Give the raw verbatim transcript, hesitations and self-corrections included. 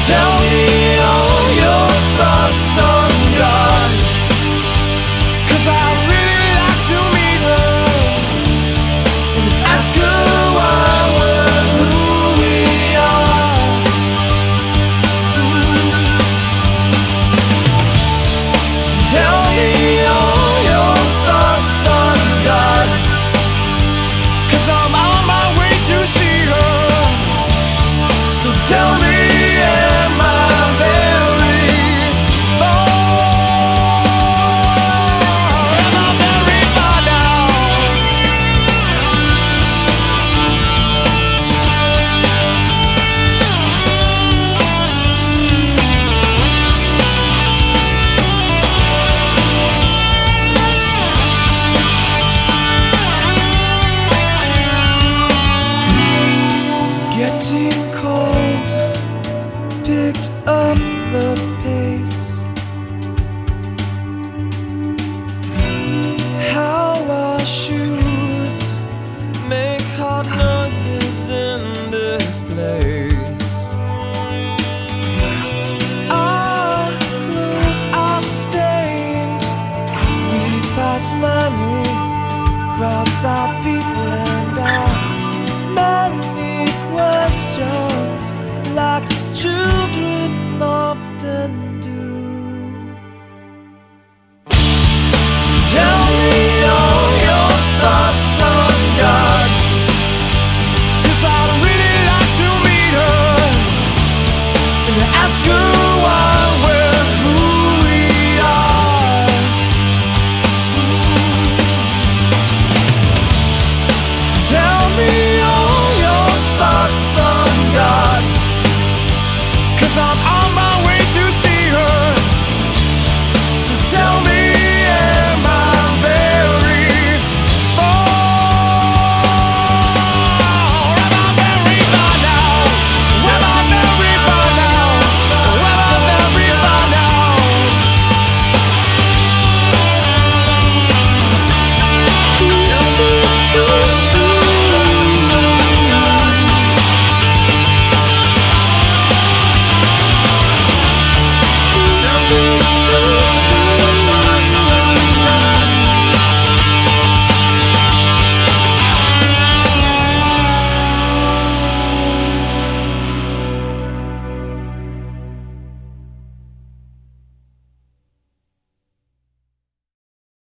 Tell me all your thoughts on God, 'cause I really like to meet her and ask her why we're who we are. Tell me all your thoughts on God, 'cause I'm on my way to see her. So tell me, am I very far? Am I very far down? It's getting cold, picked up the pace. How our shoes make hard noises in this place. Our clothes are stained, we pass money, cross our people and ask many questions like children often do. Tell me all your thoughts on God, 'cause I'd really like to meet her and ask her why we're who we are. Tell me all your thoughts on God, 'cause I'm